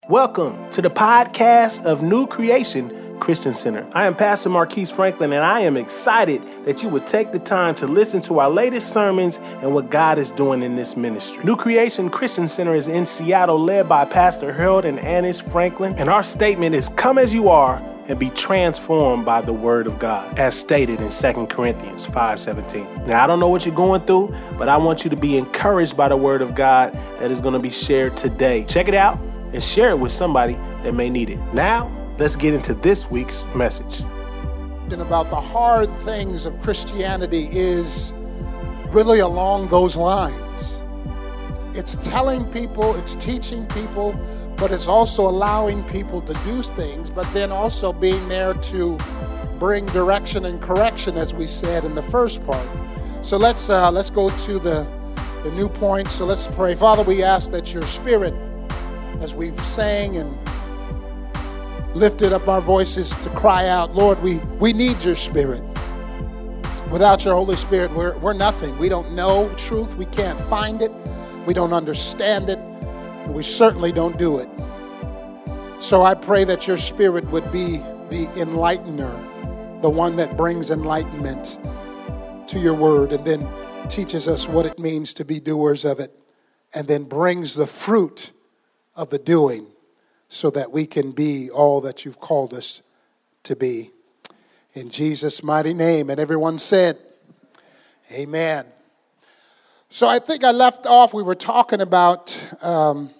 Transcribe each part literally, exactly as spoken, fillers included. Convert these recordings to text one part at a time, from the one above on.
Welcome to the podcast of New Creation Christian Center. I am Pastor Marquise Franklin, and I am excited that you would take the time to listen to our latest sermons and what God is doing in this ministry. New Creation Christian Center is in Seattle, led by Pastor Harold and Annis Franklin, and our statement is, come as you are and be transformed by the word of God, as stated in Second Corinthians five seventeen. Now, I don't know what you're going through, but I want you to be encouraged by the word of God that is going to be shared today. Check it out and share it with somebody that may need it. Now, let's get into this week's message. About the hard things of Christianity is really along those lines. It's telling people, it's teaching people, but it's also allowing people to do things, but then also being there to bring direction and correction, as we said in the first part. So let's uh, let's go to the, the new point. So let's pray. Father, we ask that your Spirit, as we've sang and lifted up our voices to cry out, Lord, we, we need your Spirit. Without your Holy Spirit, we're, we're nothing. We don't know truth. We can't find it. We don't understand it. And we certainly don't do it. So I pray that your Spirit would be the enlightener, the one that brings enlightenment to your word and then teaches us what it means to be doers of it and then brings the fruit of the doing so that we can be all that you've called us to be. In Jesus' mighty name. And everyone said, amen. So I think I left off, we were talking about um,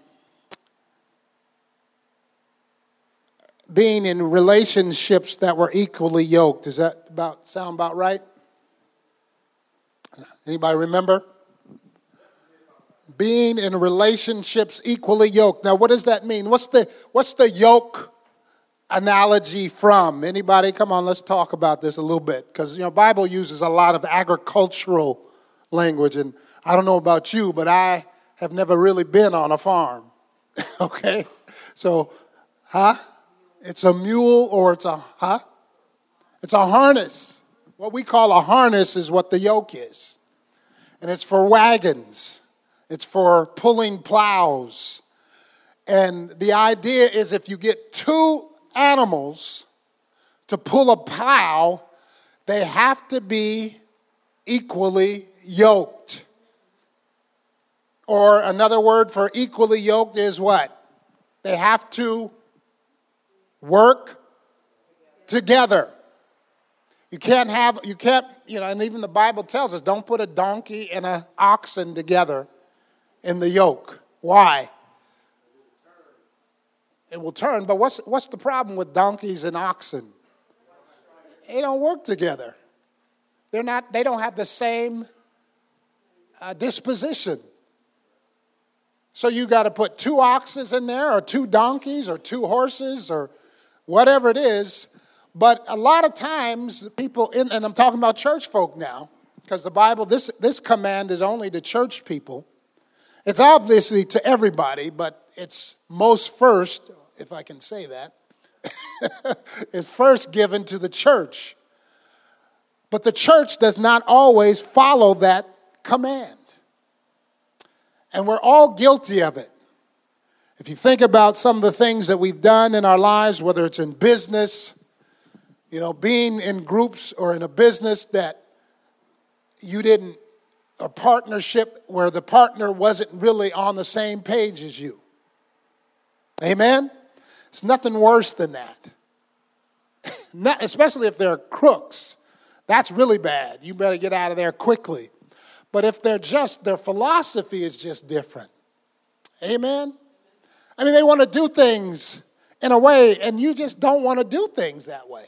being in relationships that were equally yoked. Does that about sound about right? Anybody remember? Being in relationships equally yoked. Now, what does that mean? What's the what's the yoke analogy from? Anybody? Come on, let's talk about this a little bit. Because, you know, Bible uses a lot of agricultural language. And I don't know about you, but I have never really been on a farm. Okay? So, huh? It's a mule or it's a, huh? It's a harness. What we call a harness is what the yoke is. And it's for wagons. It's for pulling plows. And the idea is if you get two animals to pull a plow, they have to be equally yoked. Or another word for equally yoked is what? They have to work together. You can't have, you can't, you know, and even the Bible tells us, don't put a donkey and an oxen together in the yoke. Why? It will turn. But what's what's the problem with donkeys and oxen? They don't work together. They're not. They don't have the same uh, disposition. So you got to put two oxes in there, or two donkeys, or two horses, or whatever it is. But a lot of times, people in, and I'm talking about church folk now, because the Bible, this this command is only to church people. It's obviously to everybody, but it's most first, if I can say that, is first given to the church. But the church does not always follow that command. And we're all guilty of it. If you think about some of the things that we've done in our lives, whether it's in business, you know, being in groups or in a business that you didn't, a partnership where the partner wasn't really on the same page as you. Amen? It's nothing worse than that. Not, especially if they're crooks. That's really bad. You better get out of there quickly. But if they're just, their philosophy is just different. Amen? I mean, they want to do things in a way, and you just don't want to do things that way.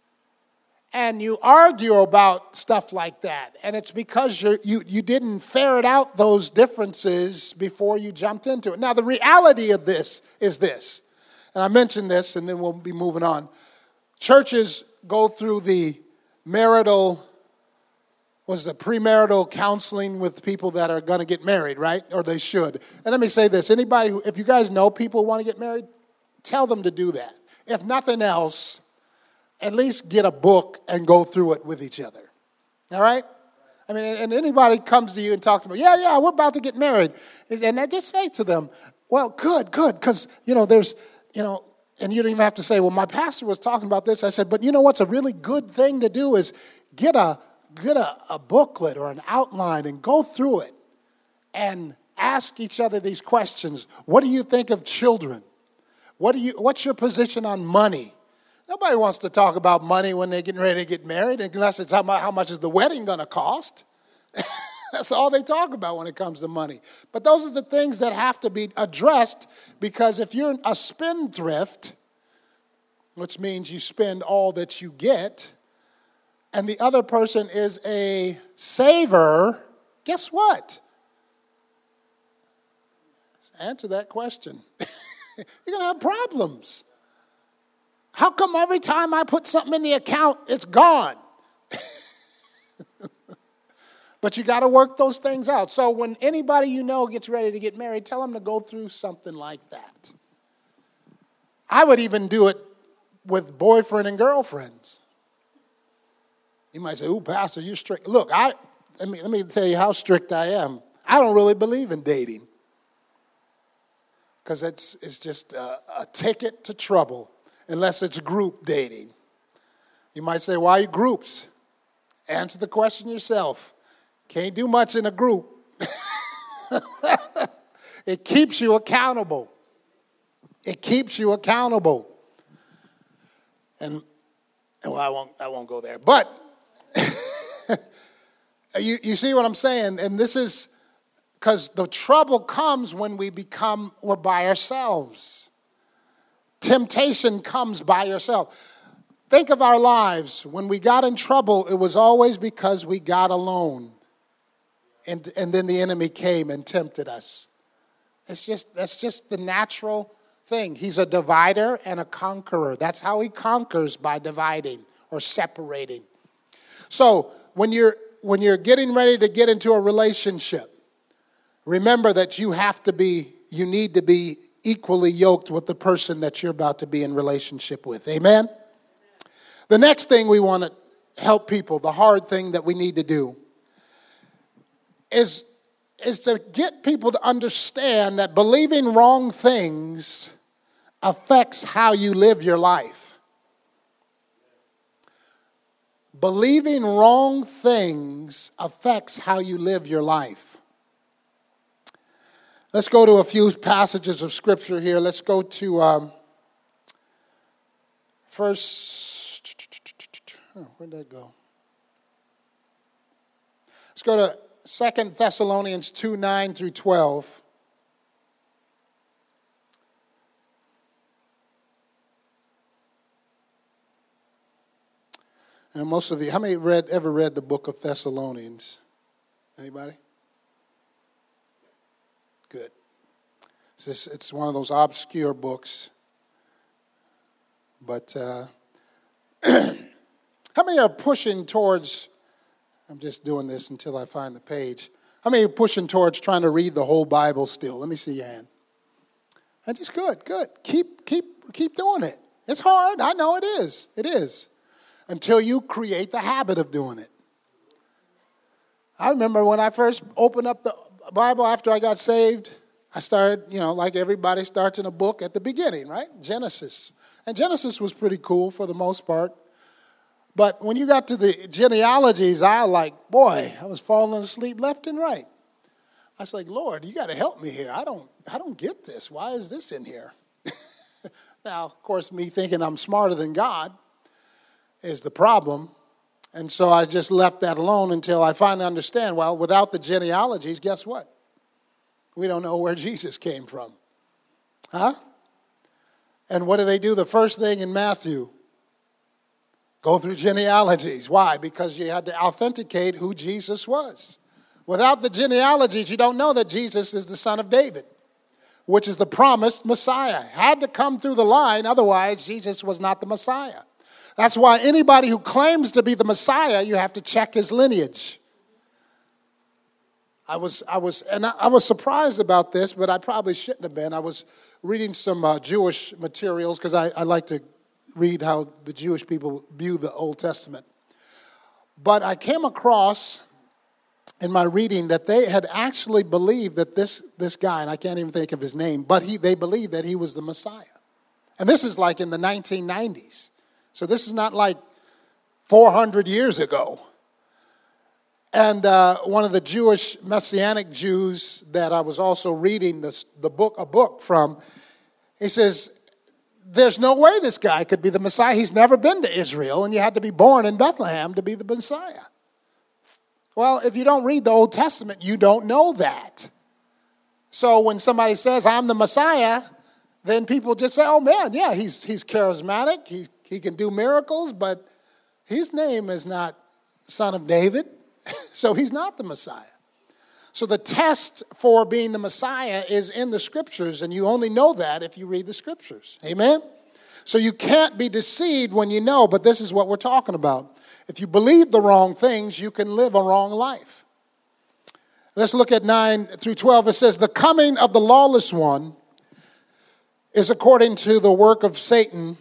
And you argue about stuff like that. And it's because you're, you you didn't ferret out those differences before you jumped into it. Now, the reality of this is this. And I mentioned this, and then we'll be moving on. Churches go through the marital, was the premarital counseling with people that are going to get married, right? Or they should. And let me say this. Anybody who, if you guys know people who want to get married, tell them to do that. If nothing else, at least get a book and go through it with each other. All right? I mean, and anybody comes to you and talks about, yeah, yeah, we're about to get married. And I just say to them, Well, good, good, because, you know, there's, you know, and you don't even have to say, well, my pastor was talking about this. I said, but you know what's a really good thing to do is get a get a, a booklet or an outline and go through it and ask each other these questions. What do you think of children? What do you? What's your position on money? Nobody wants to talk about money when they're getting ready to get married, unless it's how much, how much is the wedding going to cost. That's all they talk about when it comes to money. But those are the things that have to be addressed, because if you're a spendthrift, which means you spend all that you get, and the other person is a saver, guess what? Answer that question. You're going to have problems. How come every time I put something in the account, it's gone? But you got to work those things out. So when anybody you know gets ready to get married, tell them to go through something like that. I would even do it with boyfriend and girlfriends. You might say, "Ooh, Pastor, you're strict." Look, I let me let me tell you how strict I am. I don't really believe in dating, because it's it's just a, a ticket to trouble unless it's group dating. You might say, "Why groups?" Answer the question yourself. Can't do much in a group. It keeps you accountable. It keeps you accountable. And well, I won't I won't go there. But you, you see what I'm saying? And this is because the trouble comes when we become, we're by ourselves. Temptation comes by yourself. Think of our lives. When we got in trouble, it was always because we got alone. And, and then the enemy came and tempted us. It's just, that's just the natural thing. He's a divider and a conqueror. That's how he conquers, by dividing or separating. So when you're when you're getting ready to get into a relationship, remember that you have to be, you need to be equally yoked with the person that you're about to be in relationship with. Amen? The next thing we want to help people, the hard thing that we need to do, is, is to get people to understand that believing wrong things affects how you live your life. Believing wrong things affects how you live your life. Let's go to a few passages of Scripture here. Let's go to um, first, oh, where'd that go? Let's go to Second Thessalonians two, nine through twelve. And most of you, how many read ever read the book of Thessalonians? Anybody? Good. It's, just, it's one of those obscure books. But uh, how many are pushing towards, I'm just doing this until I find the page. How many are pushing towards trying to read the whole Bible still? Let me see your hand. And just good, good. Keep, keep, keep doing it. It's hard. I know it is. It is. Until you create the habit of doing it. I remember when I first opened up the Bible after I got saved, I started, you know, like everybody starts in a book at the beginning, right? Genesis. And Genesis was pretty cool for the most part. But when you got to the genealogies, I was like, boy, I was falling asleep left and right. I was like, Lord, you got to help me here. I don't, I don't get this. Why is this in here? Now, of course, me thinking I'm smarter than God is the problem. And so I just left that alone until I finally understand, well, without the genealogies, guess what? We don't know where Jesus came from. Huh? And what do they do? The first thing in Matthew, go through genealogies. Why? Because you had to authenticate who Jesus was. Without the genealogies, you don't know that Jesus is the son of David, which is the promised Messiah. Had to come through the line, otherwise Jesus was not the Messiah. That's why anybody who claims to be the Messiah, you have to check his lineage. I was, I was, and I, I was surprised about this, but I probably shouldn't have been. I was reading some uh, Jewish materials because I, I like to read how the Jewish people view the Old Testament. But I came across in my reading that they had actually believed that this, this guy, and I can't even think of his name, but he, they believed that he was the Messiah. And this is like in the nineteen nineties. So this is not like four hundred years ago. And uh, one of the Jewish Messianic Jews that I was also reading this, the book, a book from, he says, there's no way this guy could be the Messiah. He's never been to Israel, and you had to be born in Bethlehem to be the Messiah. Well, if you don't read the Old Testament, you don't know that. So when somebody says, I'm the Messiah, then people just say, oh man, yeah, he's he's charismatic, he's, he can do miracles, but his name is not Son of David, so he's not the Messiah. So the test for being the Messiah is in the Scriptures, and you only know that if you read the Scriptures. Amen? So you can't be deceived when you know, but this is what we're talking about. If you believe the wrong things, you can live a wrong life. Let's look at nine through twelve. It says, the coming of the lawless one is according to the work of Satan,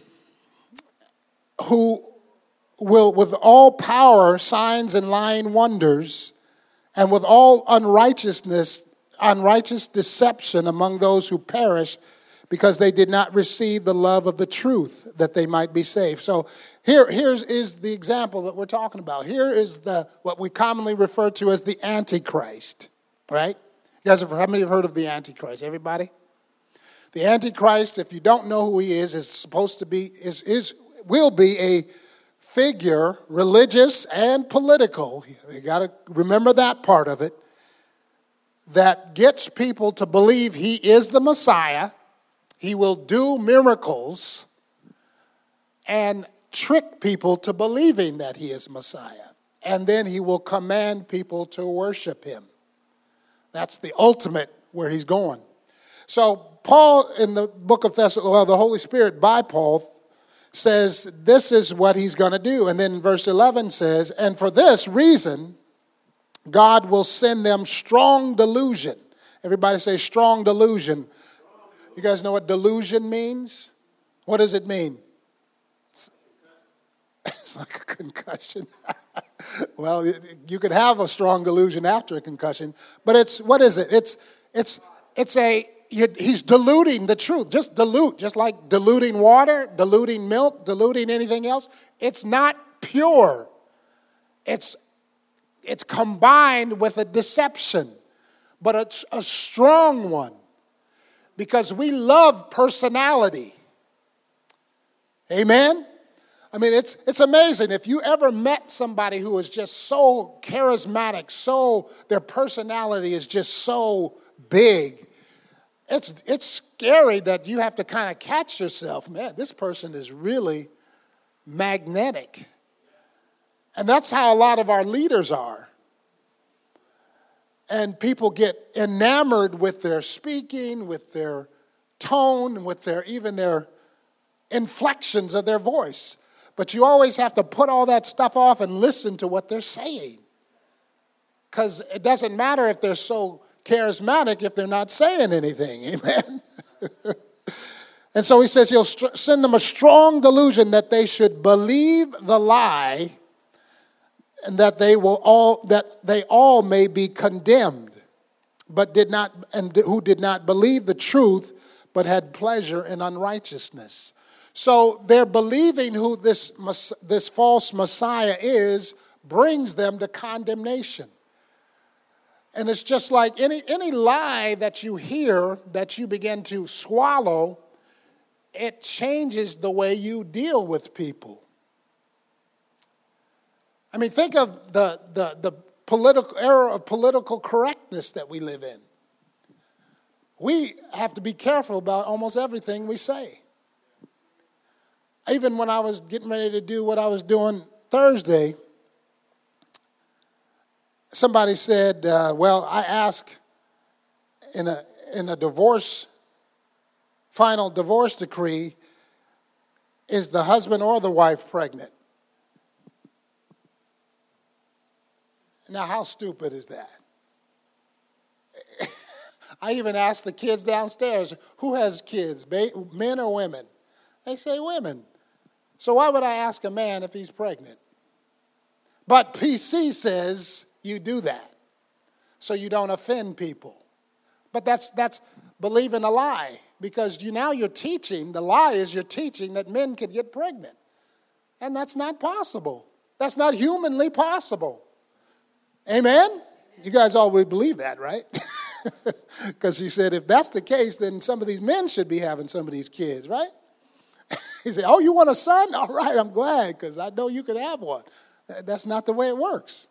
who will, with all power, signs, and lying wonders, and with all unrighteousness, unrighteous deception among those who perish, because they did not receive the love of the truth, that they might be saved. So here, here's is the example that we're talking about. Here is the what we commonly refer to as the Antichrist, right? You guys have, how many have heard of the Antichrist? Everybody? The Antichrist, if you don't know who he is, is supposed to be, is, is will be a figure, religious and political. You got to remember that part of it, that gets people to believe he is the Messiah. He will do miracles and trick people to believing that he is Messiah. And then he will command people to worship him. That's the ultimate where he's going. So Paul, in the book of Thessalonians, well, the Holy Spirit by Paul says this is what he's going to do. And then verse eleven says, and for this reason, God will send them strong delusion. Everybody say strong delusion. You guys know what delusion means? What does it mean? It's like a concussion. Well, you could have a strong delusion after a concussion, but it's, what is it? It's, it's, it's a, he's diluting the truth. Just dilute, just like diluting water, diluting milk, diluting anything else. It's not pure. It's, it's combined with a deception, but it's a strong one. Because we love personality. Amen? I mean, it's it's amazing. If you ever met somebody who is just so charismatic, so their personality is just so big, it's it's scary that you have to kind of catch yourself. Man, this person is really magnetic. And that's how a lot of our leaders are. And people get enamored with their speaking, with their tone, with their even their inflections of their voice. But you always have to put all that stuff off and listen to what they're saying. Because it doesn't matter if they're so charismatic if they're not saying anything. Amen? And so he says he'll st- send them a strong delusion that they should believe the lie, and that they will all that they all may be condemned, but did not and who did not believe the truth, but had pleasure in unrighteousness. So their believing who this this false Messiah is brings them to condemnation. And it's just like any any lie that you hear that you begin to swallow, it changes the way you deal with people. I mean, think of the, the, the political era of political correctness that we live in. We have to be careful about almost everything we say. Even when I was getting ready to do what I was doing Thursday, somebody said, uh, well, I asked in a, in a divorce, final divorce decree, is the husband or the wife pregnant? Now, how stupid is that? I even asked the kids downstairs, who has kids, men or women? They say women. So why would I ask a man if he's pregnant? But P C says you do that. so you don't offend people. But that's that's believing a lie, because you now you're teaching, the lie is you're teaching that men could get pregnant. And that's not possible. That's not humanly possible. Amen? You guys always believe that, right? Because you said if that's the case, then some of these men should be having some of these kids, right? He said, oh, you want a son? All right, I'm glad, because I know you could have one. That's not the way it works.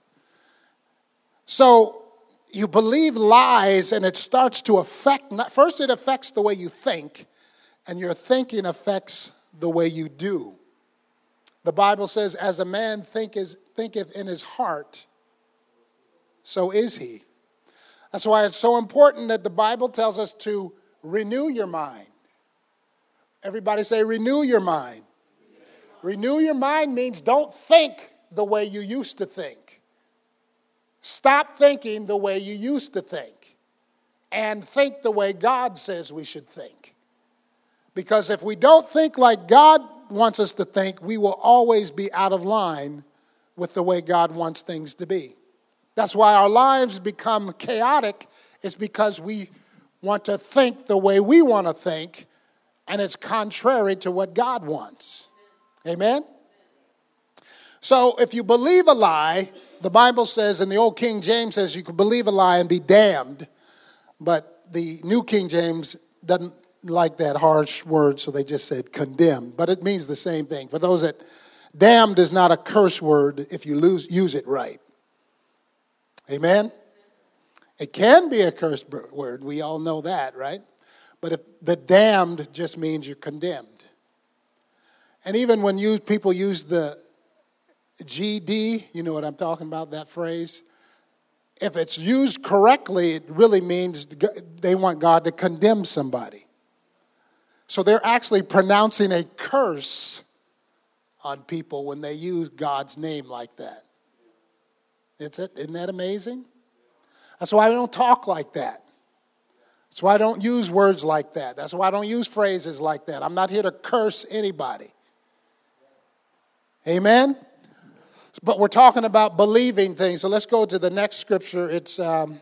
So you believe lies, and it starts to affect, first it affects the way you think, and your thinking affects the way you do. The Bible says, as a man thinketh, thinketh in his heart, so is he. That's why it's so important that the Bible tells us to renew your mind. Everybody say, renew your mind. Renew your mind means don't think the way you used to think. Stop thinking the way you used to think. And think the way God says we should think. Because if we don't think like God wants us to think, we will always be out of line with the way God wants things to be. That's why our lives become chaotic. It's because we want to think the way we want to think, and it's contrary to what God wants. Amen? So if you believe a lie, the Bible says, and the old King James says you can believe a lie and be damned, but the New King James doesn't like that harsh word, so they just said condemned, but it means the same thing. For those that, damned is not a curse word if you lose, use it right. Amen? It can be a curse word. We all know that, right? But if the damned just means you're condemned. And even when you, people use the G D, you know what I'm talking about, that phrase? If it's used correctly, it really means they want God to condemn somebody. So they're actually pronouncing a curse on people when they use God's name like that. Isn't that amazing? That's why I don't talk like that. That's why I don't use words like that. That's why I don't use phrases like that. I'm not here to curse anybody. Amen? But we're talking about believing things. So let's go to the next scripture. It's um,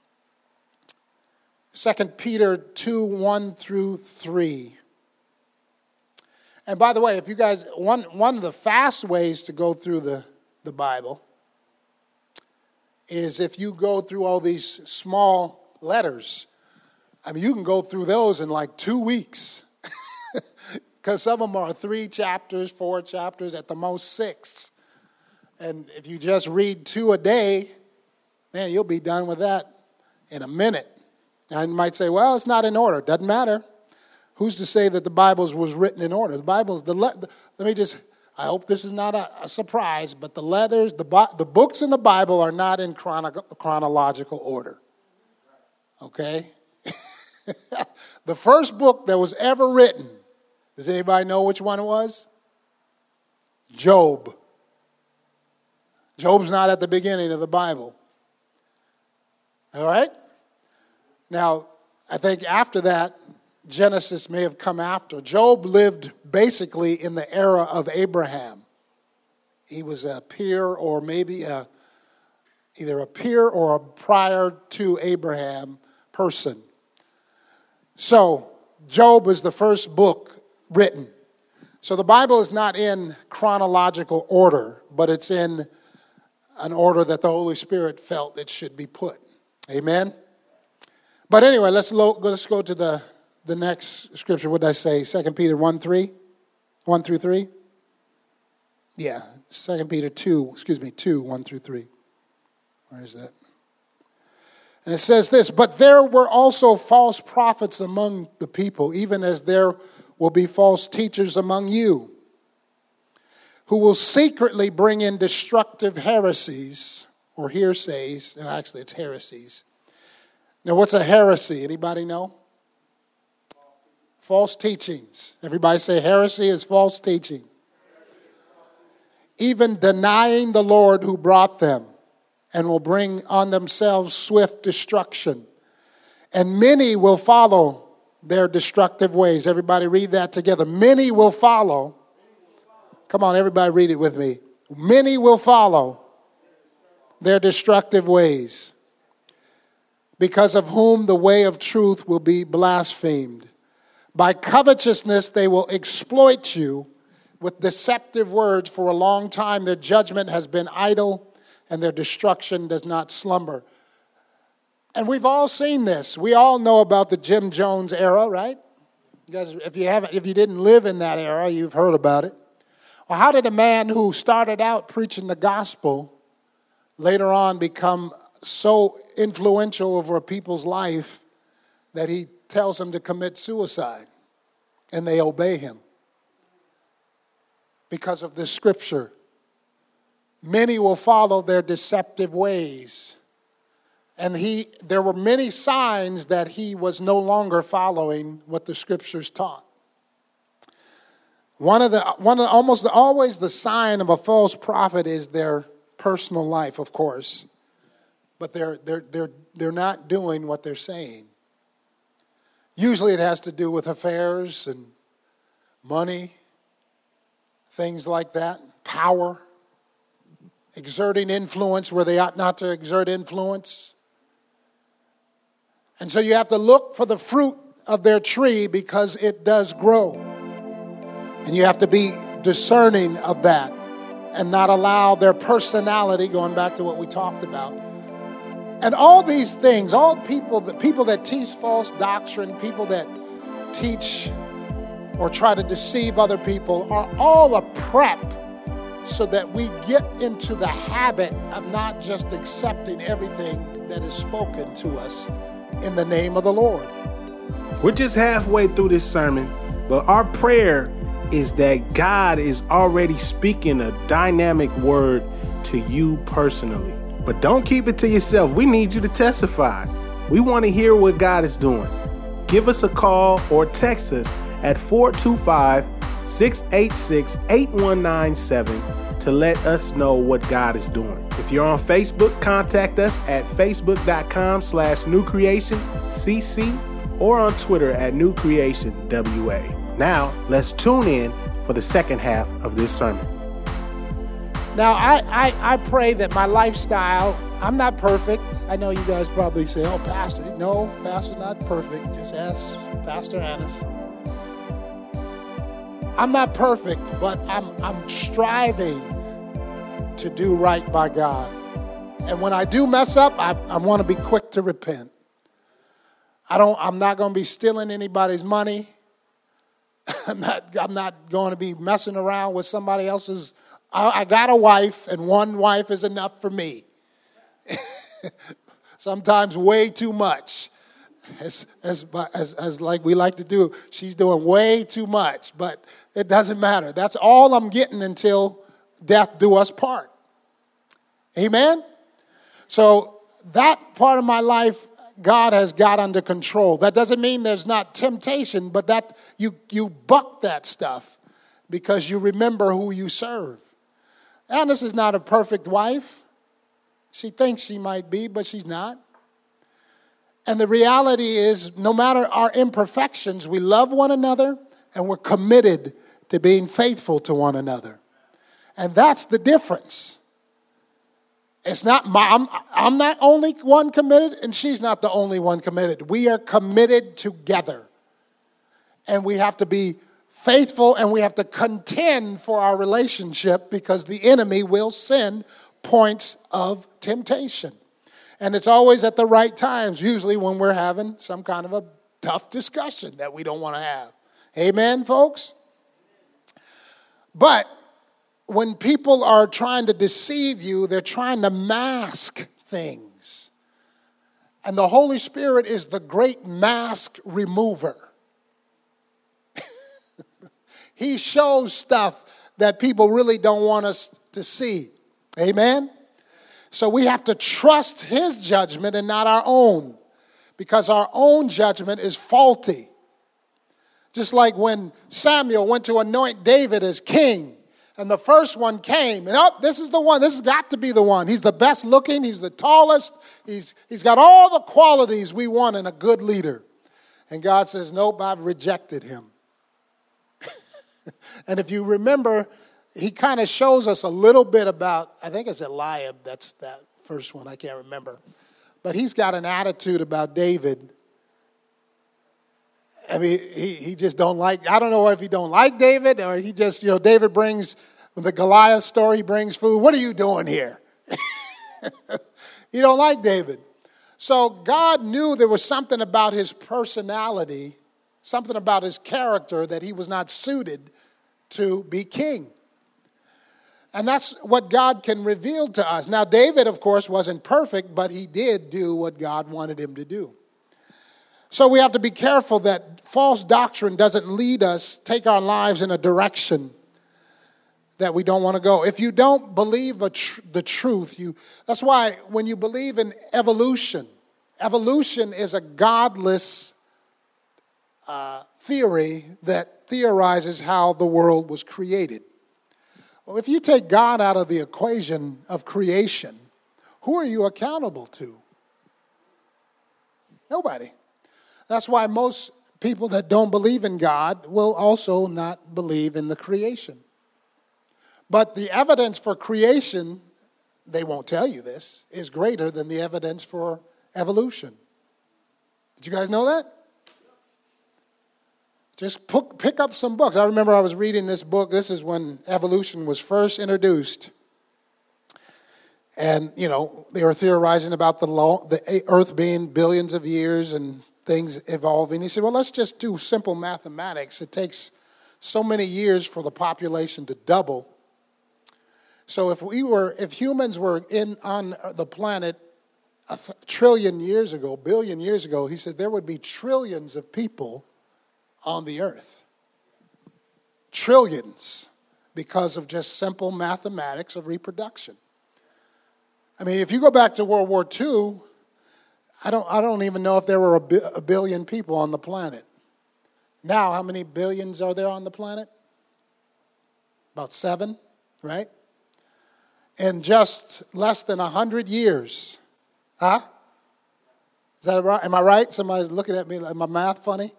Second Peter two, one through three. And by the way, if you guys, one, one of the fast ways to go through the, the Bible is if you go through all these small letters. I mean, you can go through those in like two weeks. Because some of them are three chapters, four chapters, at the most six. And if you just read two a day, man, you'll be done with that in a minute. Now, you might say, well, it's not in order. Doesn't matter. Who's to say that the Bible was written in order? The Bible's, the, le- the let me just, I hope this is not a, a surprise, but the letters, the, the books in the Bible are not in chrono- chronological order. Okay? The first book that was ever written, does anybody know which one it was? Job. Job's not at the beginning of the Bible. All right? Now, I think after that, Genesis may have come after. Job lived basically in the era of Abraham. He was a peer or maybe a, either a peer or a prior to Abraham person. So, Job was the first book written. So the Bible is not in chronological order, but it's in an order that the Holy Spirit felt it should be put. Amen? But anyway, let's, lo- let's go to the, the next scripture. What did I say? Second Peter one, three? one through three? Yeah, Second Peter two, excuse me, two, one through three. Where is that? And it says this, but there were also false prophets among the people, even as there will be false teachers among you, who will secretly bring in destructive heresies, or hearsays. No, actually, it's heresies. Now, what's a heresy? Anybody know? False teachings. Everybody say heresy is false teaching. Even denying the Lord who brought them, and will bring on themselves swift destruction. And many will follow their destructive ways. Everybody read that together. Many will follow. Come on, everybody read it with me. Many will follow their destructive ways. because of whom the way of truth will be blasphemed. By covetousness they will exploit you with deceptive words. For a long time their judgment has been idle, and their destruction does not slumber. And we've all seen this. We all know about the Jim Jones era, right? Because if you haven't, if you didn't live in that era, you've heard about it. Well, how did a man who started out preaching the gospel later on become so influential over a people's life that he tells them to commit suicide, and they obey him? Because of this scripture. Many will follow their deceptive ways. And he, there were many signs that he was no longer following what the scriptures taught. One of the, one of the, almost always the sign of a false prophet is their personal life, of course. But they're, they're, they're, they're not doing what they're saying. Usually it has to do with affairs and money, things like that, power, exerting influence where they ought not to exert influence. And so you have to look for the fruit of their tree because it does grow. And you have to be discerning of that and not allow their personality, going back to what we talked about. And all these things, all people, the people that teach false doctrine, people that teach or try to deceive other people are all a prep so that we get into the habit of not just accepting everything that is spoken to us in the name of the Lord. We're just halfway through this sermon, but our prayer is that God is already speaking a dynamic word to you personally. But don't keep it to yourself. We need you to testify. We want to hear what God is doing. Give us a call or text us at four two five, six eight six, eight one nine seven to let us know what God is doing. If you're on Facebook, contact us at facebook.com slash new creation cc or on Twitter at new creation W A. Now, let's tune in for the second half of this sermon. Now, I, I, I pray that my lifestyle, I'm not perfect. I know you guys probably say, oh, Pastor. No, Pastor's not perfect. Just ask Pastor Annis. I'm not perfect, but I'm I'm striving to do right by God. And when I do mess up, I, I want to be quick to repent. I don't, I'm not going to be stealing anybody's money. I'm not, I'm not going to be messing around with somebody else's. I, I got a wife, and one wife is enough for me. Sometimes way too much. As, as, as, as like we like to do, she's doing way too much, but it doesn't matter. That's all I'm getting until death do us part. Amen? So that part of my life, God has got under control. That doesn't mean there's not temptation, but that you, you buck that stuff because you remember who you serve. Annis is not a perfect wife. She thinks she might be, but she's not. And the reality is, no matter our imperfections, we love one another and we're committed to being faithful to one another. And that's the difference. It's not my, I'm, I'm not only one committed and she's not the only one committed. We are committed together. And we have to be faithful and we have to contend for our relationship because the enemy will send points of temptation. And it's always at the right times, usually when we're having some kind of a tough discussion that we don't want to have. Amen, folks? But when people are trying to deceive you, they're trying to mask things. And the Holy Spirit is the great mask remover. He shows stuff that people really don't want us to see. Amen? So we have to trust his judgment and not our own, because our own judgment is faulty. Just like when Samuel went to anoint David as king, and the first one came, and oh, this is the one, this has got to be the one. He's the best looking, he's the tallest, he's, he's got all the qualities we want in a good leader. And God says, nope, I've rejected him. And if you remember, he kind of shows us a little bit about, I think it's Eliab, that's that first one, I can't remember. But he's got an attitude about David. I mean, he, he just don't like, I don't know if he don't like David or he just, you know, David brings, the Goliath story, he brings food. What are you doing here? You don't like David. So God knew there was something about his personality, something about his character that he was not suited to be king. And that's what God can reveal to us. Now, David, of course, wasn't perfect, but he did do what God wanted him to do. So we have to be careful that false doctrine doesn't lead us, take our lives in a direction that we don't want to go. If you don't believe a tr- the truth, you that's why when you believe in evolution, evolution is a godless uh, theory that theorizes how the world was created. Well, if you take God out of the equation of creation, who are you accountable to? Nobody. That's why most people that don't believe in God will also not believe in the creation. But the evidence for creation, they won't tell you this, is greater than the evidence for evolution. Did you guys know that? Just pick up some books. I remember I was reading this book. This is when evolution was first introduced. And, you know, they were theorizing about the, long, the earth being billions of years and things evolving. He said, well, let's just do simple mathematics. It takes so many years for the population to double. So if we were, if humans were in on the planet a th- trillion years ago, billion years ago, he said there would be trillions of people on the earth. Trillions, because of just simple mathematics of reproduction. I mean, if you go back to World War Two, I don't, I don't even know if there were a, bi- a billion people on the planet. Now, how many billions are there on the planet? About seven, right? In just less than a hundred years, huh? Is that right? Am I right? Somebody's looking at me. Is my math funny?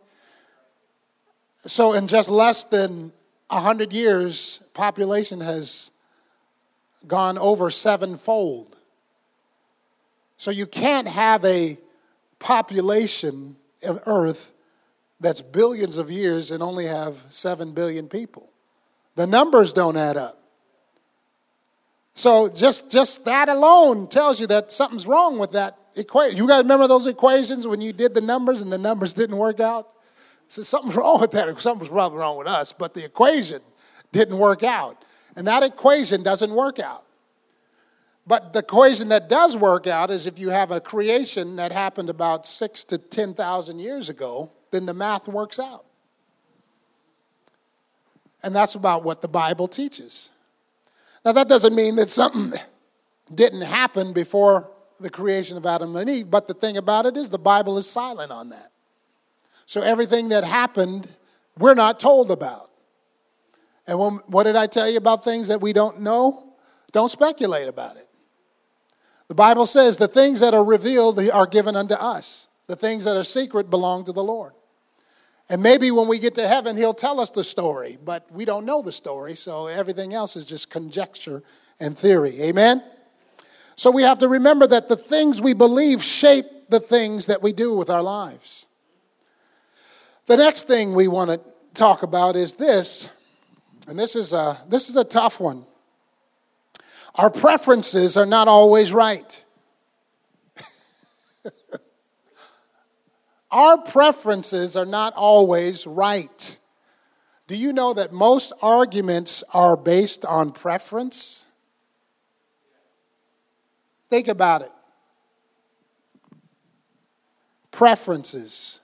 So in just less than a hundred years, population has gone over sevenfold. So you can't have a population of Earth that's billions of years and only have seven billion people. The numbers don't add up. So just, just that alone tells you that something's wrong with that equation. You guys remember those equations when you did the numbers and the numbers didn't work out? So something's wrong with that. Something's probably wrong with us, but the equation didn't work out. And that equation doesn't work out. But the equation that does work out is if you have a creation that happened about six to ten thousand years ago, then the math works out. And that's about what the Bible teaches. Now, that doesn't mean that something didn't happen before the creation of Adam and Eve, but the thing about it is the Bible is silent on that. So everything that happened, we're not told about. And when, what did I tell you about things that we don't know? Don't speculate about it. The Bible says the things that are revealed are given unto us. The things that are secret belong to the Lord. And maybe when we get to heaven, he'll tell us the story, but we don't know the story, so everything else is just conjecture and theory. Amen? So we have to remember that the things we believe shape the things that we do with our lives. The next thing we want to talk about is this, and this is a, this is a tough one. Our preferences are not always right. Our preferences are not always right. Do you know that most arguments are based on preference? Think about it. Preferences.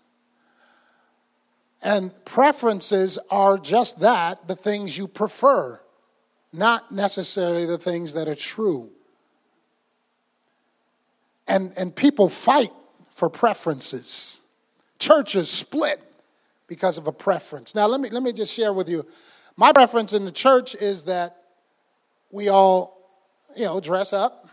And preferences are just that, the things you prefer, not necessarily the things that are true. And, and people fight for preferences. Churches split because of a preference. Now, let me let me just share with you. My preference in the church is that we all, you know, dress up,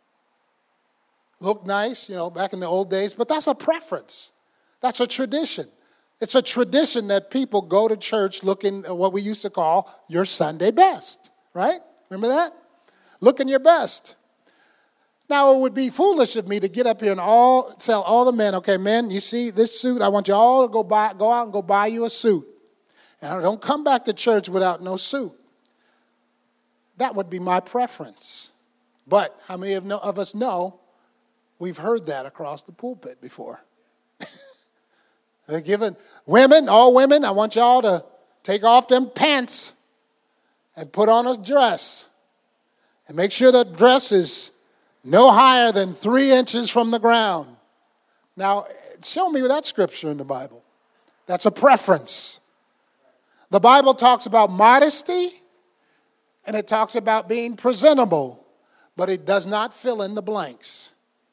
look nice, you know, back in the old days. But that's a preference. That's a tradition. It's a tradition that people go to church looking at what we used to call your Sunday best, right? Remember that? Looking your best. Now, it would be foolish of me to get up here and all tell all the men, okay, men, you see this suit, I want you all to go buy, go out and go buy you a suit. And don't come back to church without no suit. That would be my preference. But how many of, no, of us know we've heard that across the pulpit before? They're giving women, all women, I want y'all to take off them pants and put on a dress. And make sure the dress is no higher than three inches from the ground. Now, show me that scripture in the Bible. That's a preference. The Bible talks about modesty, and it talks about being presentable, but it does not fill in the blanks.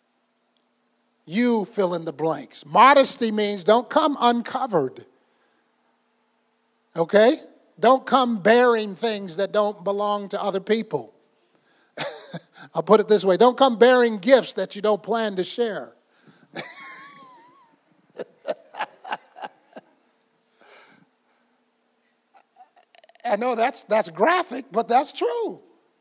You fill in the blanks. Modesty means don't come uncovered. Okay? Don't come bearing things that don't belong to other people. I'll put it this way. Don't come bearing gifts that you don't plan to share. I know that's that's graphic, but that's true.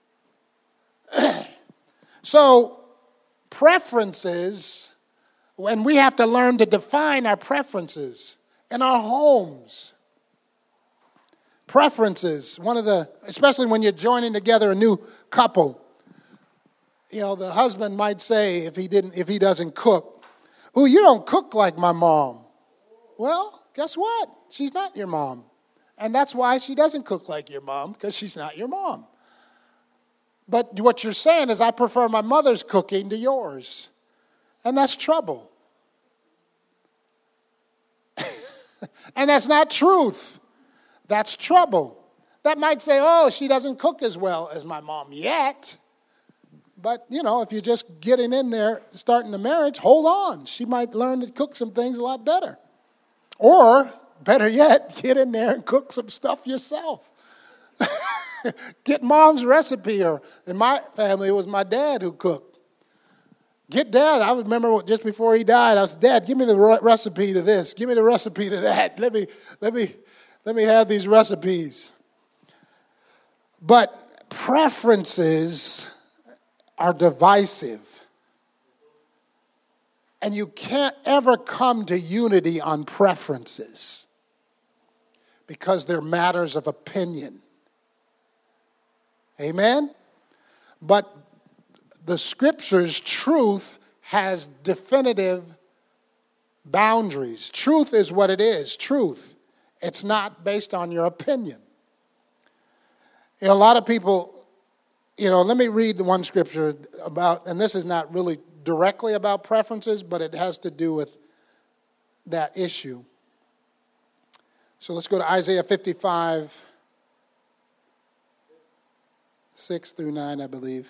So, preferences, and we have to learn to define our preferences in our homes. Preferences, one of the, especially when you're joining together a new couple. You know, the husband might say, if he didn't, if he doesn't cook, "Ooh, you don't cook like my mom." Well, guess what? She's not your mom. And that's why she doesn't cook like your mom, because she's not your mom. But what you're saying is, I prefer my mother's cooking to yours. And that's trouble. And that's not truth. That's trouble. That might say, "Oh, she doesn't cook as well as my mom yet." But, you know, if you're just getting in there, starting the marriage, hold on. She might learn to cook some things a lot better. Or, better yet, get in there and cook some stuff yourself. Get mom's recipe. Or in my family, it was my dad who cooked. Get dad. I remember just before he died, I was, "Dad, give me the recipe to this. Give me the recipe to that. Let me, let me, let me have these recipes." But preferences are divisive. And you can't ever come to unity on preferences because they're matters of opinion. Amen? But the Scripture's truth has definitive boundaries. Truth is what it is, truth. It's not based on your opinion. You know, a lot of people, you know, let me read the one scripture about, and this is not really directly about preferences, but it has to do with that issue. So let's go to Isaiah fifty-five, six through nine, I believe.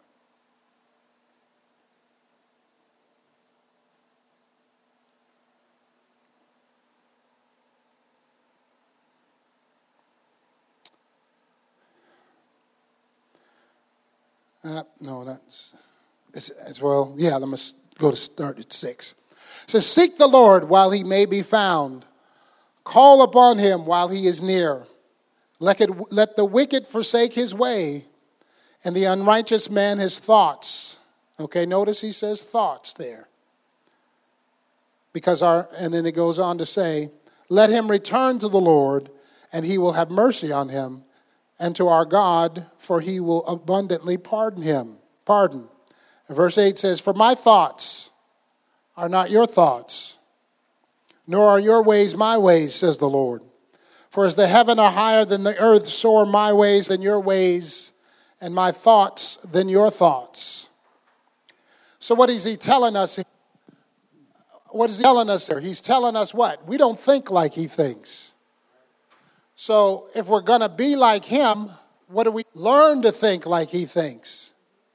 Uh, no, that's, it's, it's, well, yeah, let me go to start at six. It says, "Seek the Lord while he may be found. Call upon him while he is near. Let, it, let the wicked forsake his way, and the unrighteous man his thoughts." Okay, notice he says thoughts there. Because our, and then it goes on to say, "Let him return to the Lord, and he will have mercy on him, and to our God, for he will abundantly pardon him." Pardon. And verse eight says, "For my thoughts are not your thoughts, nor are your ways my ways, says the Lord. For as the heaven are higher than the earth, so are my ways than your ways, and my thoughts than your thoughts." So what is he telling us? What is he telling us there? He's telling us what? We don't think like he thinks. So if we're going to be like him, what do we learn to think like he thinks?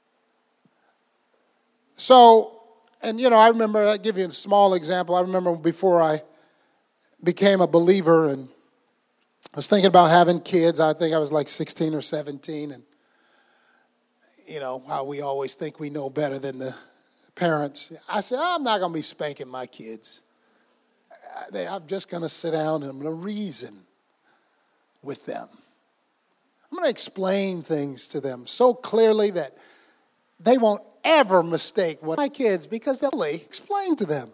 So, and you know, I remember, I'll give you a small example. I remember before I became a believer and I was thinking about having kids. I think I was like sixteen or seventeen. And, you know, how we always think we know better than the parents. I said, I'm not going to be spanking my kids. I'm just going to sit down and I'm going to reason with them. I'm going to explain things to them so clearly that they won't ever mistake what my kids, because they'll explain to them.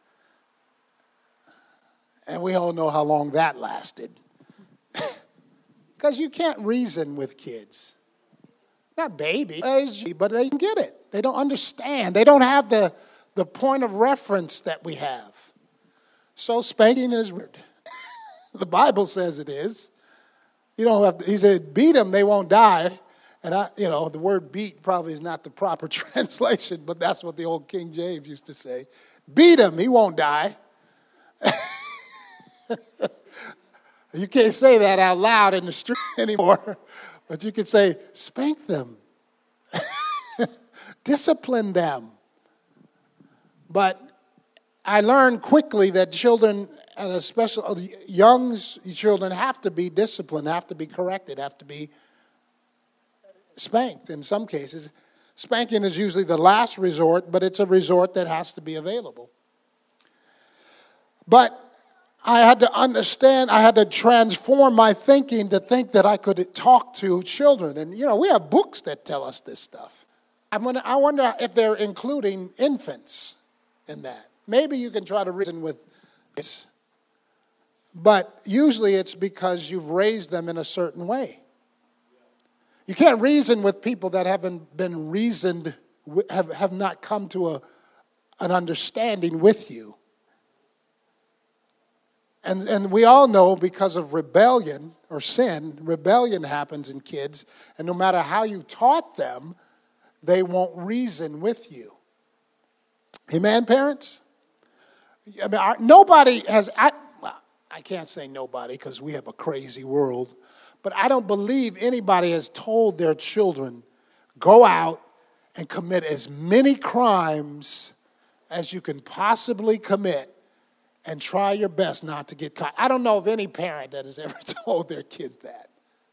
And we all know how long that lasted. Because you can't reason with kids. Not babies, but they can get it. They don't understand. They don't have the, the point of reference that we have. So spanking is weird. The Bible says it is. You don't have to, he said, beat them, they won't die. And I, you know, the word beat probably is not the proper translation, but that's what the old King James used to say. Beat him, he won't die. You can't say that out loud in the street anymore, but you can say, spank them. Discipline them. But I learned quickly that children, and especially young children, have to be disciplined, have to be corrected, have to be spanked in some cases. Spanking is usually the last resort, but it's a resort that has to be available. But I had to understand, I had to transform my thinking to think that I could talk to children. And, you know, we have books that tell us this stuff. I'm gonna, I wonder if they're including infants in that. Maybe you can try to reason with this. But usually it's because you've raised them in a certain way. You can't reason with people that haven't been reasoned, have, have not come to a, an understanding with you. And, and we all know because of rebellion or sin, rebellion happens in kids. And no matter how you taught them, they won't reason with you. Amen, parents? I mean, our, nobody has, I, well, I can't say nobody because we have a crazy world. But I don't believe anybody has told their children, go out and commit as many crimes as you can possibly commit and try your best not to get caught. I don't know of any parent that has ever told their kids that.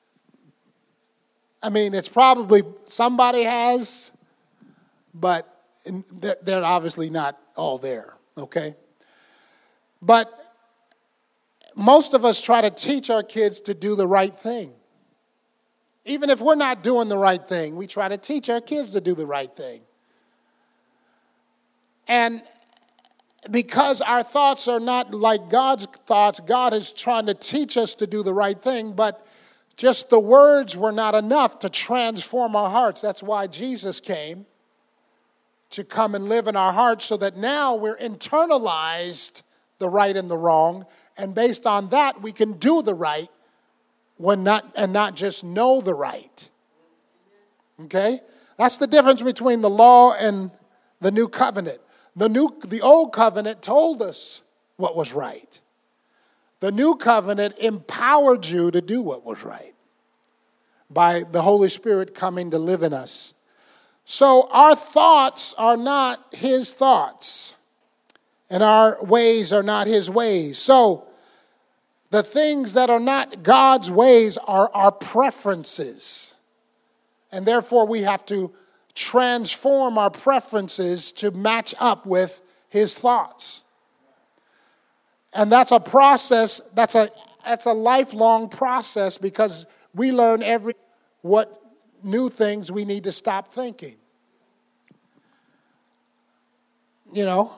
I mean, it's probably somebody has, but they're obviously not all there, okay? But most of us try to teach our kids to do the right thing. Even if we're not doing the right thing, we try to teach our kids to do the right thing. And because our thoughts are not like God's thoughts, God is trying to teach us to do the right thing, but just the words were not enough to transform our hearts. That's why Jesus came, to come and live in our hearts, so that now we're internalized the right and the wrong, and based on that we can do the right when not and not just know the right. Okay? That's the difference between the law and the new covenant. The new, the old covenant told us what was right. The new covenant empowered you to do what was right by the Holy Spirit coming to live in us. So our thoughts are not his thoughts, and our ways are not his ways. So the things that are not God's ways are our preferences. And therefore we have to transform our preferences to match up with his thoughts. And that's a process, that's a that's a lifelong process, because we learn every what new things we need to stop thinking. You know,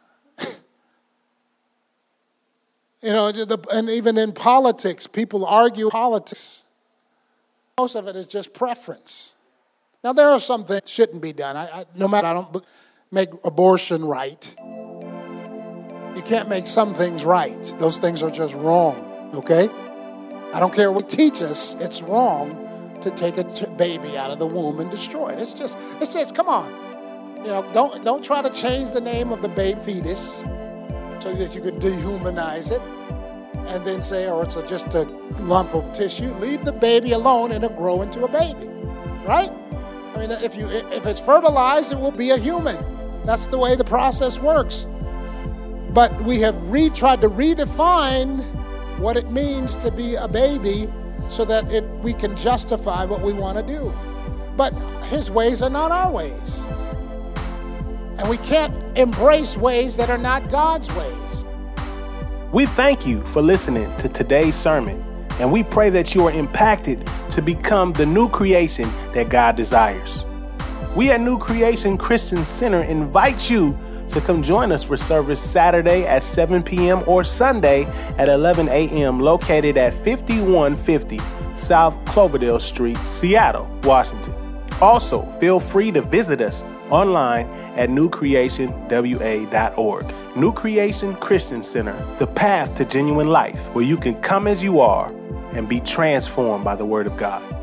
you know, and even in politics, people argue politics. Most of it is just preference. Now, there are some things that shouldn't be done. I, I, no matter, I don't make abortion right. You can't make some things right. Those things are just wrong, okay? I don't care what teach us. It's wrong to take a t- baby out of the womb and destroy it. It's just, it's just, come on. You know, don't don't try to change the name of the baby fetus so that you can dehumanize it and then say, oh, it's a, just a lump of tissue. Leave the baby alone and it'll grow into a baby, right? I mean, if you if it's fertilized, it will be a human. That's the way the process works. But we have re- tried to redefine what it means to be a baby so that it, we can justify what we want to do. But his ways are not our ways. And we can't embrace ways that are not God's ways. We thank you for listening to today's sermon, and we pray that you are impacted to become the new creation that God desires. We at New Creation Christian Center invite you to come join us for service Saturday at seven p.m. or Sunday at eleven a.m. located at fifty-one fifty South Cloverdale Street, Seattle, Washington. Also, feel free to visit us online at new creation w a dot org. New Creation Christian Center, the path to genuine life, where you can come as you are and be transformed by the Word of God.